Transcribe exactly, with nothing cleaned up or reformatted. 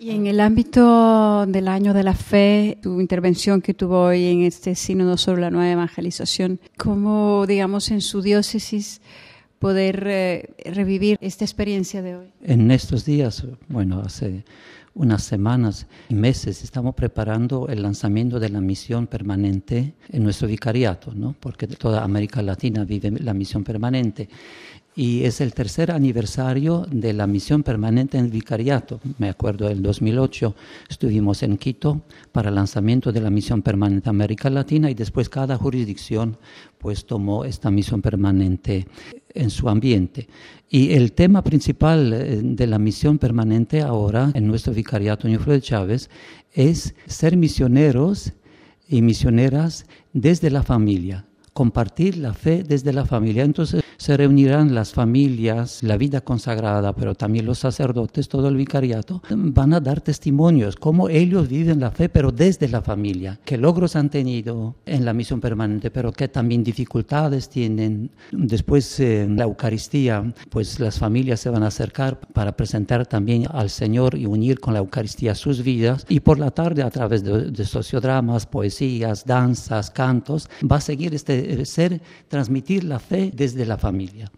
Y en el ámbito del Año de la Fe, tu intervención que tuvo hoy en este sínodo sobre la nueva evangelización, ¿cómo, digamos, en su diócesis poder eh, revivir esta experiencia de hoy? En estos días, bueno, hace unas semanas y meses estamos preparando el lanzamiento de la misión permanente en nuestro vicariato, ¿no? Porque toda América Latina vive la misión permanente. Y es el tercer aniversario de la misión permanente en el vicariato. Me acuerdo, en el dos mil ocho estuvimos en Quito para el lanzamiento de la misión permanente en América Latina y después cada jurisdicción pues tomó esta misión permanente en su ambiente. Y el tema principal de la misión permanente ahora en nuestro vicariato Ñuflo de Chávez es ser misioneros y misioneras desde la familia. Compartir la fe desde la familia. Entonces se reunirán las familias, la vida consagrada, pero también los sacerdotes, todo el vicariato, van a dar testimonios, cómo ellos viven la fe, pero desde la familia, qué logros han tenido en la misión permanente, pero qué también dificultades tienen. Después en eh, la Eucaristía, pues las familias se van a acercar para presentar también al Señor y unir con la Eucaristía sus vidas. Y por la tarde, a través de, de sociodramas, poesías, danzas, cantos, va a seguir este ser, transmitir la fe desde la familia.